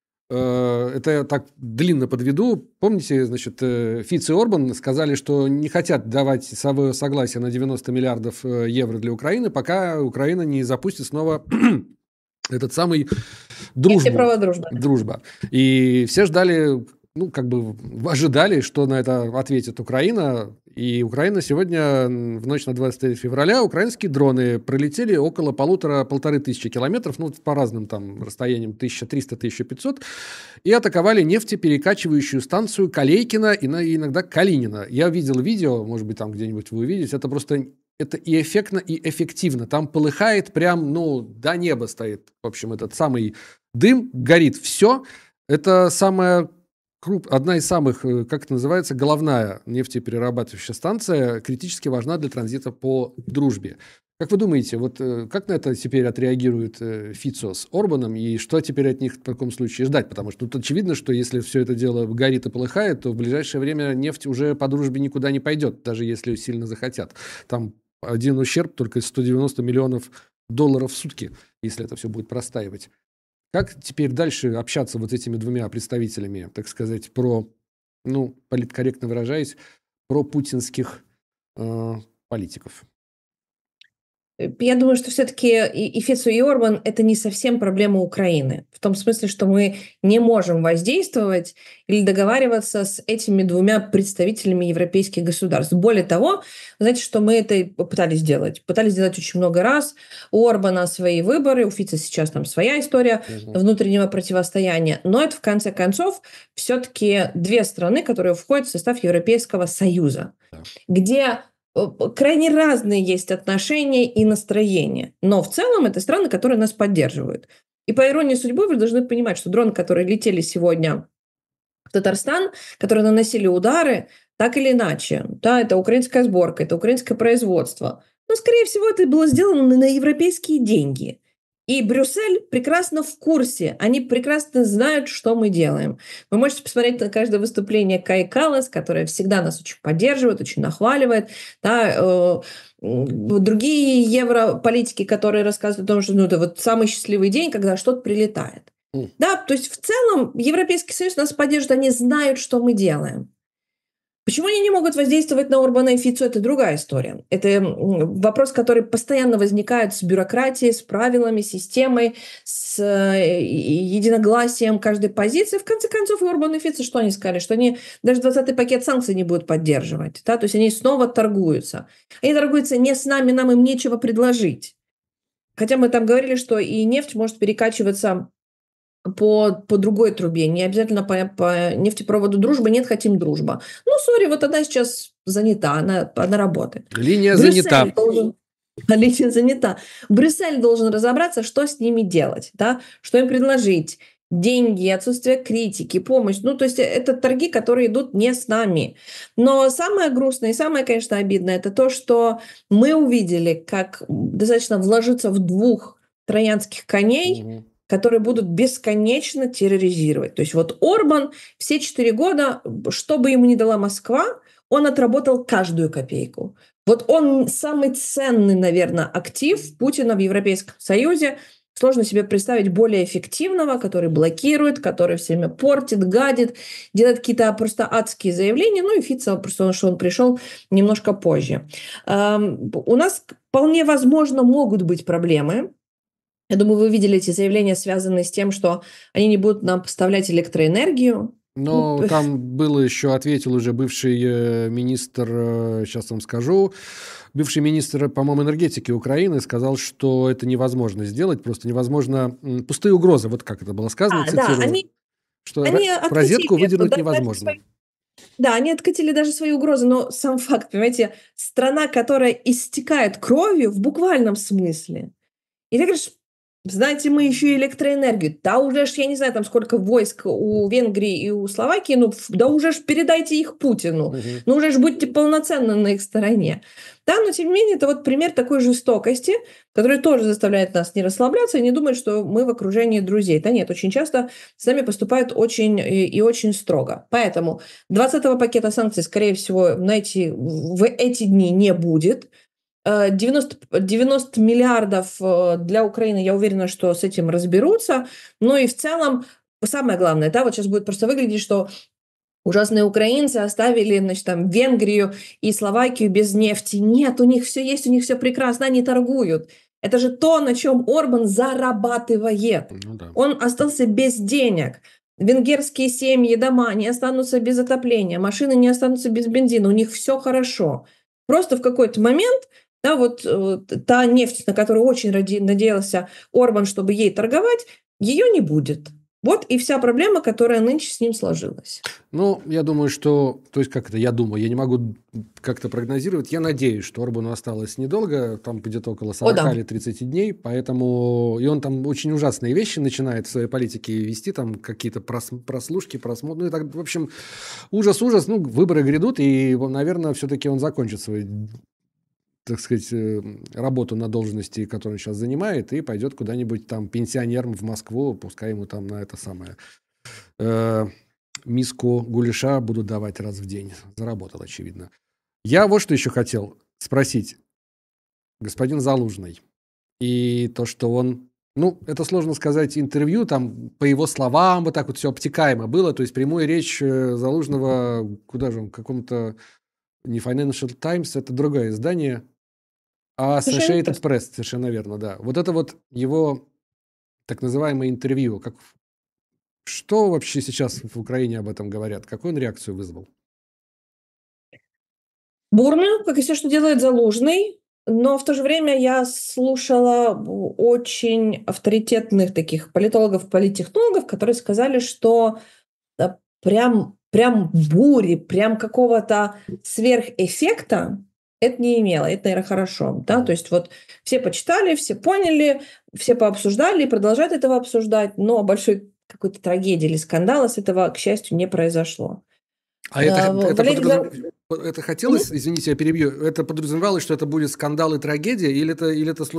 э, это я так длинно подведу, помните, значит, э, Фиц и Орбан сказали, что не хотят давать свое согласие на девяносто миллиардов э, евро для Украины, пока Украина не запустит снова этот самый дружбу. Права дружба. Дружба. И все ждали, ну, как бы ожидали, что на это ответит Украина. И Украина сегодня, в ночь на двадцать третье февраля, украинские дроны пролетели около полутора, полторы тысячи километров, ну, по разным там расстояниям, тысяча триста — тысяча пятьсот, и атаковали нефтеперекачивающую станцию Калейкино и иногда Калинина. Я видел видео, может быть, там где-нибудь вы увидите, это просто... Это и эффектно, и эффективно. Там полыхает прям, ну, до неба стоит. В общем, этот самый дым, горит все. Это самая круп... одна из самых, как это называется, головная нефтеперерабатывающая станция, критически важна для транзита по Дружбе. Как вы думаете, вот как на это теперь отреагирует Фицо с Орбаном, и что теперь от них в таком случае ждать? Потому что тут очевидно, что если все это дело горит и полыхает, то в ближайшее время нефть уже по Дружбе никуда не пойдет, даже если сильно захотят. Там один ущерб только сто девяносто миллионов долларов в сутки, если это все будет простаивать. Как теперь дальше общаться вот с этими двумя представителями, так сказать, про, ну, политкорректно выражаясь, про путинских э, политиков? Я думаю, что все-таки и Фицо, и Орбан – это не совсем проблема Украины. В том смысле, что мы не можем воздействовать или договариваться с этими двумя представителями европейских государств. Более того, вы знаете, что мы это пытались сделать. Пытались сделать очень много раз. У Орбана свои выборы, у Фицо сейчас там своя история угу. внутреннего противостояния. Но это, в конце концов, все-таки две страны, которые входят в состав Европейского Союза, да. где... крайне разные есть отношения и настроения. Но в целом это страны, которые нас поддерживают. И по иронии судьбы вы должны понимать, что дроны, которые летели сегодня в Татарстан, которые наносили удары, так или иначе, да, это украинская сборка, это украинское производство. Но, скорее всего, это было сделано на европейские деньги. И Брюссель прекрасно в курсе, они прекрасно знают, что мы делаем. Вы можете посмотреть на каждое выступление Каи Каллас, которая всегда нас очень поддерживает, очень нахваливает. Да, э, другие европолитики, которые рассказывают о том, что ну, это вот самый счастливый день, когда что-то прилетает. Mm. Да, то есть в целом Европейский Союз нас поддерживает, они знают, что мы делаем. Почему они не могут воздействовать на Орбана и Фицо, это другая история. Это вопрос, который постоянно возникает с бюрократией, с правилами, системой, с единогласием каждой позиции. В конце концов, и Орбан, и Фицо, что они сказали? Что они даже двадцатый пакет санкций не будут поддерживать. Да? То есть они снова торгуются. Они торгуются не с нами, нам им нечего предложить. Хотя мы там говорили, что и нефть может перекачиваться по, по другой трубе, не обязательно по, по нефтепроводу «Дружба». Нет, хотим «Дружба». Ну, сори, вот она сейчас занята, она, она работает. Линия Брюссель занята. Должен, линия занята. Брюссель должен разобраться, что с ними делать, да? Что им предложить. Деньги, отсутствие критики, помощь. Ну, то есть это торги, которые идут не с нами. Но самое грустное и самое, конечно, обидное, это то, что мы увидели, как достаточно вложиться в двух троянских коней, угу. которые будут бесконечно терроризировать. То есть вот Орбан все четыре года, что бы ему ни дала Москва, он отработал каждую копейку. Вот он самый ценный, наверное, актив Путина в Европейском Союзе. Сложно себе представить более эффективного, который блокирует, который все время портит, гадит, делает какие-то просто адские заявления. Ну и Фицо, просто что он пришел немножко позже. У нас вполне возможно могут быть проблемы. Я думаю, вы видели эти заявления, связанные с тем, что они не будут нам поставлять электроэнергию. Но ну, там было еще, ответил уже бывший э, министр, э, сейчас вам скажу, бывший министр, по-моему, энергетики Украины сказал, что это невозможно сделать, просто невозможно, м, пустые угрозы, вот как это было сказано, а, цитирую, да, они, что они р- розетку выдернуть да, невозможно. Свои, да, они откатили даже свои угрозы, но сам факт, понимаете, страна, которая истекает кровью в буквальном смысле, и ты говоришь, знаете, мы еще и электроэнергию. Да уже ж, я не знаю, там сколько войск у Венгрии и у Словакии, ну да уже ж передайте их Путину. Угу. Ну уже ж будьте полноценно на их стороне. Да, но тем не менее, это вот пример такой жестокости, который тоже заставляет нас не расслабляться и не думать, что мы в окружении друзей. Да нет, очень часто с нами поступают очень и, и очень строго. Поэтому двадцатого пакета санкций, скорее всего, на эти, в эти дни не будет. девяносто, девяносто миллиардов для Украины, я уверена, что с этим разберутся. Ну и в целом, самое главное, да, вот сейчас будет просто выглядеть, что ужасные украинцы оставили, значит, там, Венгрию и Словакию без нефти. Нет, у них все есть, у них все прекрасно, они торгуют. Это же то, на чем Орбан зарабатывает. Ну, да. Он остался без денег. венгерские семьи, дома не останутся без отопления, машины не останутся без бензина, у них все хорошо. Просто в какой-то момент, да, вот э, та нефть, на которую очень ради, надеялся Орбан, чтобы ей торговать, ее не будет. Вот и вся проблема, которая нынче с ним сложилась. Ну, я думаю, что... То есть, как это я думаю? Я не могу как-то прогнозировать. Я надеюсь, что Орбану осталось недолго, там где-то около сорока О, да. или тридцати дней, поэтому... И он там очень ужасные вещи начинает в своей политике вести, там какие-то прос... прослушки, просмотры. Ну, и так, в общем, ужас-ужас. Ну, выборы грядут, и, наверное, все-таки он закончит свой, так сказать, работу на должности, которую он сейчас занимает, и пойдет куда-нибудь там пенсионером в Москву, пускай ему там на это самое... Э, миску гуляша будут давать раз в день. Заработал, очевидно. Я вот что еще хотел спросить. Господин Залужный. И то, что он... Ну, это сложно сказать, интервью, там, по его словам, вот так вот все обтекаемо было. То есть прямую речь Залужного, куда же он, к какому-то... Не Financial Times, это другое издание, а Associated Press, совершенно верно, да. Вот это вот его так называемое интервью. Как... Что вообще сейчас в Украине об этом говорят? Какую он реакцию вызвал? Бурную, как и все, что делает Залужный. Но в то же время я слушала очень авторитетных таких политологов, политтехнологов, которые сказали, что прям, прям бури, прям какого-то сверхэффекта это не имело. Это, наверное, хорошо. Да? То есть вот все почитали, все поняли, все пообсуждали и продолжают этого обсуждать, но большой какой-то трагедии или скандала с этого, к счастью, не произошло. А это, это, Валерий... подразум... это хотелось, извините, я перебью, это подразумевалось, что это будет скандал и трагедия, или это, или это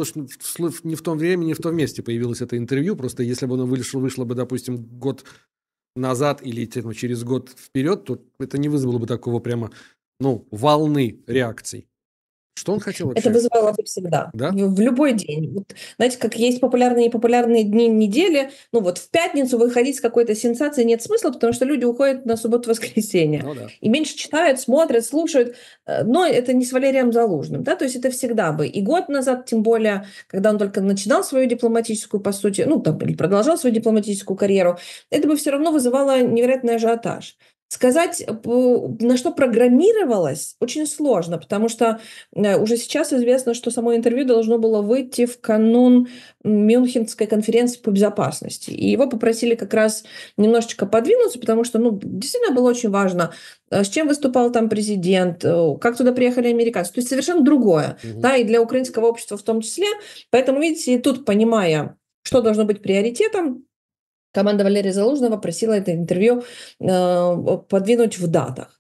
не в том времени, не в том месте появилось это интервью, просто если бы оно вышло, вышло бы, допустим, год назад или ну, через год вперед, то это не вызвало бы такого прямо, ну, волны реакций. Что он хотел вообще? Это вызывало бы всегда. Да? В, в любой день. Вот, знаете, как есть популярные и непопулярные дни недели. Ну вот в пятницу выходить с какой-то сенсацией нет смысла, потому что люди уходят на субботу-воскресенье. Ну, да. И меньше читают, смотрят, слушают. Но это не с Валерием Залужным. Да? То есть это всегда бы. И год назад, тем более, когда он только начинал свою дипломатическую, по сути, ну там, или продолжал свою дипломатическую карьеру, это бы все равно вызывало невероятный ажиотаж. Сказать, на что программировалось, очень сложно, потому что уже сейчас известно, что само интервью должно было выйти в канун Мюнхенской конференции по безопасности. И его попросили как раз немножечко подвинуться, потому что ну, действительно было очень важно, с чем выступал там президент, как туда приехали американцы. То есть совершенно другое, угу. да, и для украинского общества в том числе. Поэтому, видите, и тут, понимая, что должно быть приоритетом, команда Валерия Залужного просила это интервью э, подвинуть в датах.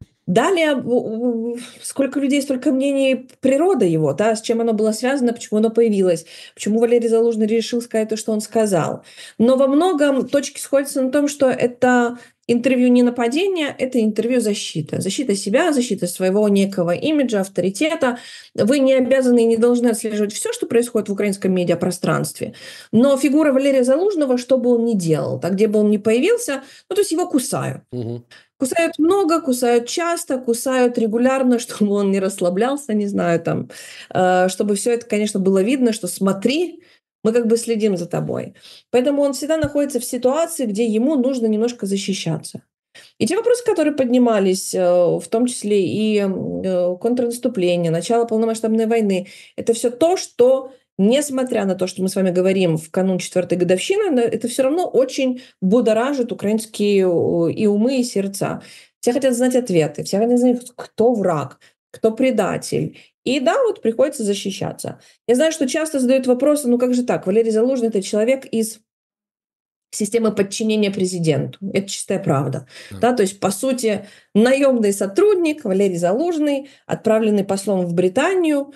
Далее, сколько людей, столько мнений, природа его, да, с чем оно было связано, почему оно появилось, почему Валерий Залужный решил сказать то, что он сказал. Но во многом точки сходятся на том, что это интервью не нападение, это интервью защита. Защита себя, защита своего некого имиджа, авторитета. Вы не обязаны и не должны отслеживать все, что происходит в украинском медиапространстве. Но фигура Валерия Залужного, что бы он ни делал, так, где бы он ни появился, ну, то есть его кусают. Угу. Кусают много, кусают часто, кусают регулярно, чтобы он не расслаблялся, не знаю, там, э, чтобы все это, конечно, было видно, что смотри, мы как бы следим за тобой. Поэтому он всегда находится в ситуации, где ему нужно немножко защищаться. И те вопросы, которые поднимались, э, в том числе и э, контрнаступление, начало полномасштабной войны, это все то, что... Несмотря на то, что мы с вами говорим в канун четвертой годовщины, это все равно очень будоражит украинские и умы, и сердца. Все хотят знать ответы, все хотят знать, кто враг, кто предатель. И да, вот приходится защищаться. Я знаю, что часто задают вопросы, ну как же так, Валерий Залужный – это человек из системы подчинения президенту. Это чистая правда. Да. Да, то есть, по сути, наемный сотрудник Валерий Залужный, отправленный послом в Британию,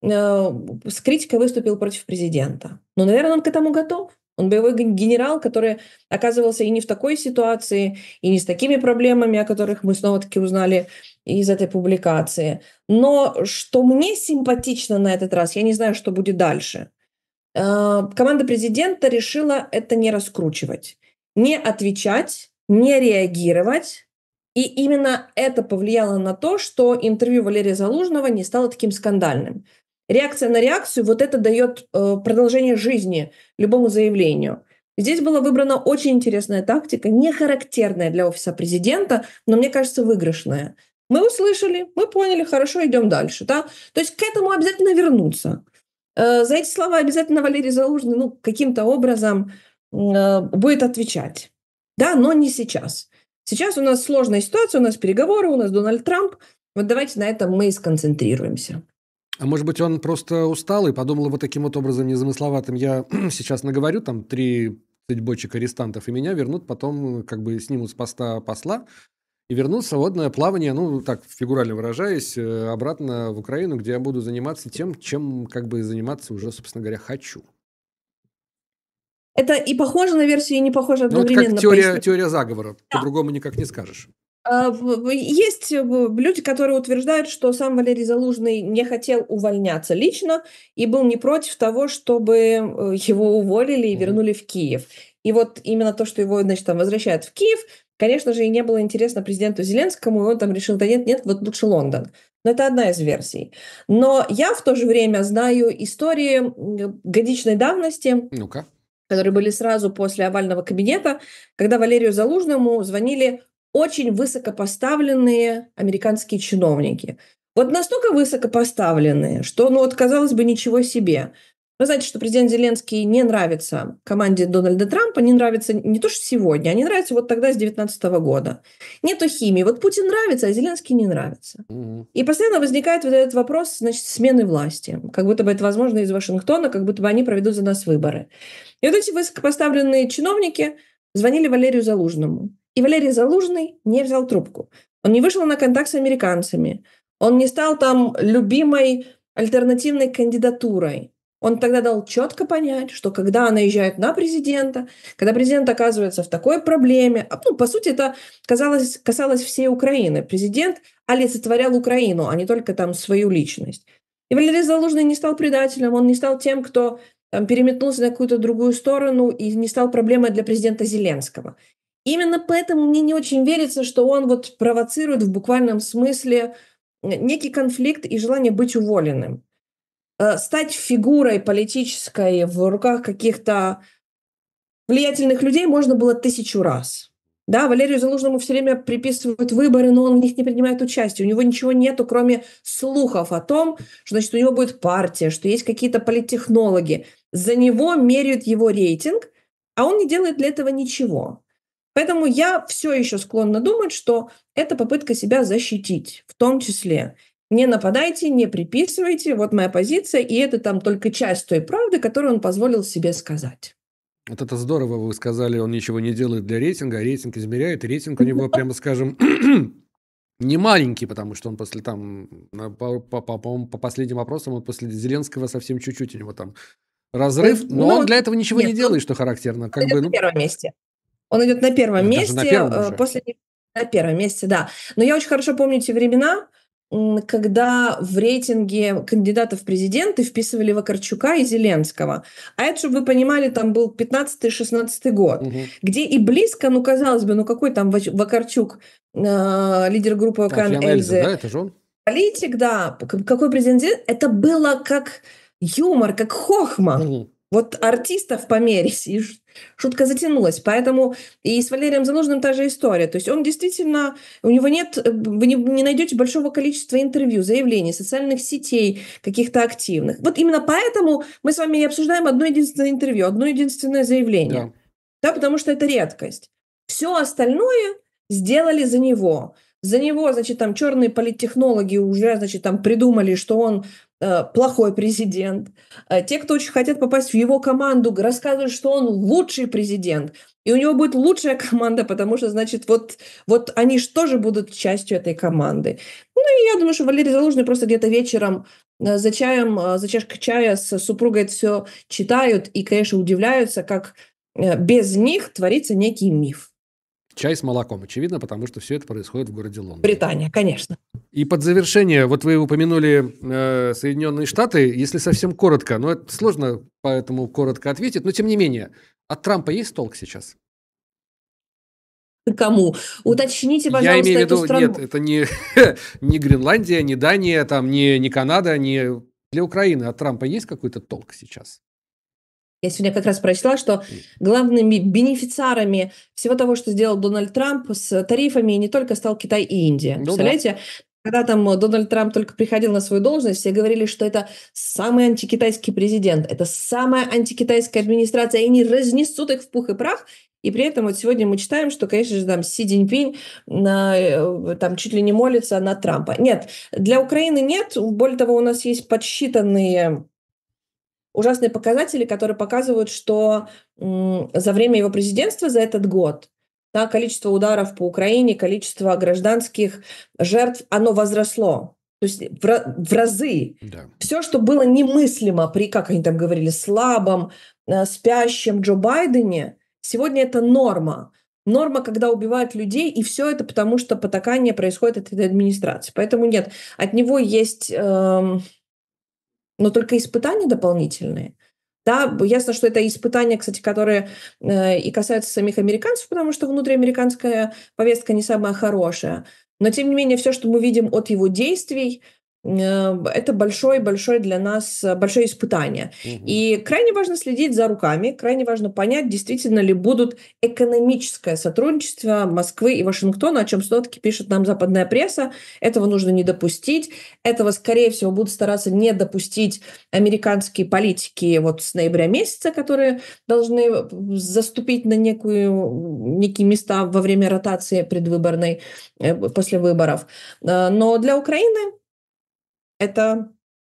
с критикой выступил против президента. Но, наверное, он к этому готов. Он боевой генерал, который оказывался и не в такой ситуации, и не с такими проблемами, о которых мы снова-таки узнали из этой публикации. Но что мне симпатично на этот раз, я не знаю, что будет дальше. Команда президента решила это не раскручивать, не отвечать, не реагировать. И именно это повлияло на то, что интервью Валерия Залужного не стало таким скандальным. Реакция на реакцию, вот это дает э, продолжение жизни любому заявлению. Здесь была выбрана очень интересная тактика, не характерная для офиса президента, но, мне кажется, выигрышная. Мы услышали, мы поняли, хорошо, идем дальше. Да? То есть к этому обязательно вернуться. Э, За эти слова обязательно Валерий Залужный ну, каким-то образом э, будет отвечать. Да, но не сейчас. Сейчас у нас сложная ситуация, у нас переговоры, у нас Дональд Трамп. Вот давайте на этом мы и сконцентрируемся. А может быть, он просто устал и подумал вот таким вот образом незамысловатым: я сейчас наговорю там тридцать бочек арестантов, и меня вернут потом, как бы снимут с поста посла, и вернут в свободное плавание, ну, так фигурально выражаясь, э, обратно в Украину, где я буду заниматься тем, чем как бы заниматься уже, собственно говоря, хочу. Это и похоже на версию, и не похоже Ну, это как одновременно. теория, Поясню. теория заговора, Да. по-другому никак не скажешь. А, в- в- Есть э, в- люди, которые утверждают, что сам Валерий Залужный не хотел увольняться лично и был не против того, чтобы э, его уволили и Мгм. вернули в Киев. И вот именно то, что его, значит, там возвращают в Киев, конечно же, и не было интересно президенту Зеленскому, и он там решил, да нет, нет, вот лучше Лондон. Но это одна из версий. Но я в то же время знаю истории м, годичной давности, Ну-ка. которые были сразу после овального кабинета, когда Валерию Залужному звонили очень высокопоставленные американские чиновники. Вот настолько высокопоставленные, что, ну вот, казалось бы, ничего себе. Вы знаете, что президент Зеленский не нравится команде Дональда Трампа, не нравится не то, что сегодня, а не нравится вот тогда, с девятнадцатого года. Нету химии. Вот Путин нравится, а Зеленский не нравится. Мгм. И постоянно возникает вот этот вопрос, значит, смены власти. Как будто бы это возможно из Вашингтона, как будто бы они проведут за нас выборы. И вот эти высокопоставленные чиновники звонили Валерию Залужному. И Валерий Залужный не взял трубку. Он не вышел на контакт с американцами. Он не стал там любимой альтернативной кандидатурой. Он тогда дал четко понять, что когда наезжают на президента, когда президент оказывается в такой проблеме, а, ну, по сути, это казалось, касалось всей Украины. Президент олицетворял Украину, а не только там свою личность. И Валерий Залужный не стал предателем, он не стал тем, кто там, переметнулся на какую-то другую сторону и не стал проблемой для президента Зеленского. Именно поэтому мне не очень верится, что он вот провоцирует в буквальном смысле э, некий конфликт и желание быть уволенным. Э, Стать фигурой политической в руках каких-то влиятельных людей можно было тысячу раз. Да, Валерию Залужному все время приписывают выборы, но он в них не принимает участие. У него ничего нету, кроме слухов о том, что, значит, у него будет партия, что есть какие-то политтехнологи. За него меряют его рейтинг, а он не делает для этого ничего. Поэтому я все еще склонна думать, что это попытка себя защитить, в том числе. Не нападайте, не приписывайте, вот моя позиция, и это там только часть той правды, которую он позволил себе сказать. Вот это здорово, вы сказали, он ничего не делает для рейтинга, а рейтинг измеряет, и рейтинг у него, прямо скажем, не маленький, потому что он после там, на- по, по, по, по-моему, по последним опросам, он после Зеленского совсем чуть-чуть у него там разрыв, но Ну, он для этого ничего не нет, делает, что характерно. он Как бы, идет на ну, первом месте. Он идет на первом даже на месте, первом э, уже. после на первом месте, да. Но я очень хорошо помню те времена, м, когда в рейтинге кандидатов в президенты вписывали Вакарчука и Зеленского. А это, чтобы вы понимали, там был пятнадцатый-шестнадцатый год, Мгм. где и близко, ну, казалось бы, ну, какой там Вач- Вакарчук, э, лидер группы А, ОКН Фиан Эльза, да, Эльзы, это же он? политик, да, к- какой президент, это было как юмор, как хохма. Мгм. Вот артистов померить, и ш- шутка затянулась. Поэтому и с Валерием Залужным та же история. То есть он действительно, у него нет, э, вы не, не найдете большого количества интервью, заявлений, социальных сетей каких-то активных. Вот именно поэтому мы с вами и обсуждаем одно единственное интервью, одно единственное заявление. Да. Да, потому что это редкость. Все остальное сделали за него. За него, значит, там черные политтехнологи уже, значит, там придумали, что он э, плохой президент. Э, те, кто очень хотят попасть в его команду, г- рассказывают, что он лучший президент. И у него будет лучшая команда, потому что, значит, вот, вот они же тоже будут частью этой команды. Ну, и я думаю, что Валерий Залужный просто где-то вечером э, за чаем, э, за чашкой чая с супругой это все читают и, конечно, удивляются, как э, без них творится некий миф. Чай с молоком, очевидно, потому что все это происходит в городе Лондоне. Британия, конечно. И под завершение, вот вы упомянули э, Соединенные Штаты, если совсем коротко, но это сложно поэтому коротко ответить, но тем не менее, от Трампа есть толк сейчас? Кому? Уточните, Я пожалуйста, имею в эту виду, страну. нет, это не, не Гренландия, не Дания, там, не, не Канада, не... Для Украины от Трампа есть какой-то толк сейчас? Я сегодня как раз прочла, что главными бенефициарами всего того, что сделал Дональд Трамп с тарифами, не только стал Китай и Индия. Ну Представляете? да. Когда там Дональд Трамп только приходил на свою должность, все говорили, что это самый антикитайский президент, это самая антикитайская администрация, и они разнесут их в пух и прах. И при этом вот сегодня мы читаем, что, конечно же, там Си Цзиньпинь на, там чуть ли не молится на Трампа. Нет, для Украины нет. Более того, у нас есть подсчитанные ужасные показатели, которые показывают, что м, за время его президентства, за этот год, да, количество ударов по Украине, количество гражданских жертв, оно возросло. То есть в, ra- в разы. Да. Все, что было немыслимо при, как они там говорили, слабом, э, спящем Джо Байдене, сегодня это норма. Норма, когда убивают людей, и все это потому, что потакание происходит от этой администрации. Поэтому нет, от него есть... эм, но только испытания дополнительные. Да, б- ясно, что это испытания, кстати, которые э, и касаются самих американцев, потому что внутриамериканская повестка не самая хорошая. Но, тем не менее, все, что мы видим от его действий, э, это большое-большое для нас э, большое испытание. Мгм. И крайне важно следить за руками, крайне важно понять, действительно ли будут экономическое сотрудничество Москвы и Вашингтона, о чем все-таки пишет нам западная пресса. Этого нужно не допустить. Этого, скорее всего, будут стараться не допустить американские политики вот с ноября месяца, которые должны заступить на некую, некие места во время ротации предвыборной э, после выборов. Э, Но для Украины это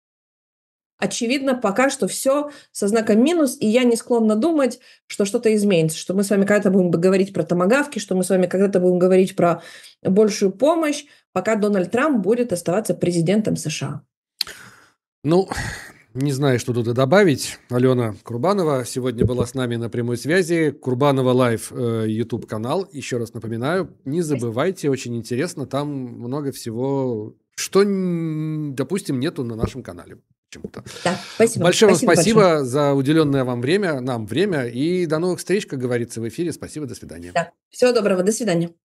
очевидно пока что все со знаком минус, и я не склонна думать, что что-то изменится, что мы с вами когда-то будем говорить про томагавки, что мы с вами когда-то будем говорить про большую помощь, пока Дональд Трамп будет оставаться президентом США. Ну, не знаю, что тут и добавить. Алена Курбанова сегодня была с нами на прямой связи. Курбанова Лайв, э, YouTube-канал. Еще раз напоминаю, не забывайте, очень интересно. Там много всего, что, н- допустим, нету на нашем канале почему-то. Да, спасибо. Большое вам Спасибо большое. спасибо за уделенное вам время, нам время. И до новых встреч, как говорится, в эфире. Спасибо, до свидания. Да. Всего доброго, до свидания.